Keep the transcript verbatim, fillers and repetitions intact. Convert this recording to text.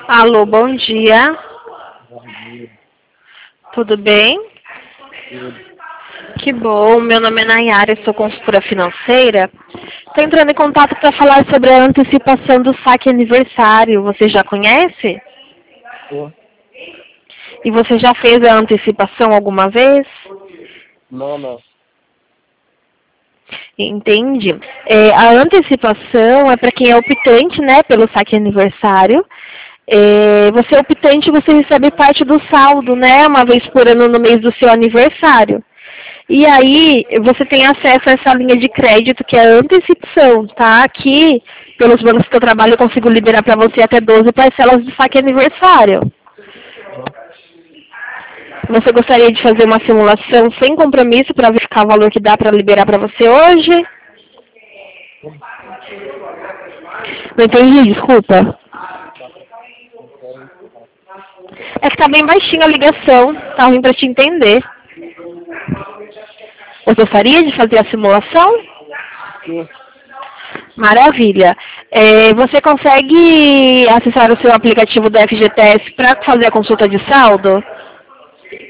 Alô, bom dia. Bom dia. Tudo bem? Tudo. Que bom. Meu nome é Nayara, eu sou consultora financeira. Estou entrando em contato para falar sobre a antecipação do saque aniversário. Você já conhece? Tô. E você já fez a antecipação alguma vez? Não, não. Entendi. É, a antecipação é para quem é optante, né, pelo saque aniversário. É, você é optante, você recebe parte do saldo, né, uma vez por ano no mês do seu aniversário. E aí, você tem acesso a essa linha de crédito que é a antecipação, tá? Aqui, pelos bancos que eu trabalho, eu consigo liberar para você até doze parcelas do saque aniversário. Uhum. Você gostaria de fazer uma simulação sem compromisso para verificar o valor que dá para liberar para você hoje? Não entendi, desculpa. Não quero falar. É que tá bem baixinha a ligação, tá ruim para te entender. Você gostaria de fazer a simulação? Sim. Maravilha. É, você consegue acessar o seu aplicativo da F G T S para fazer a consulta de saldo?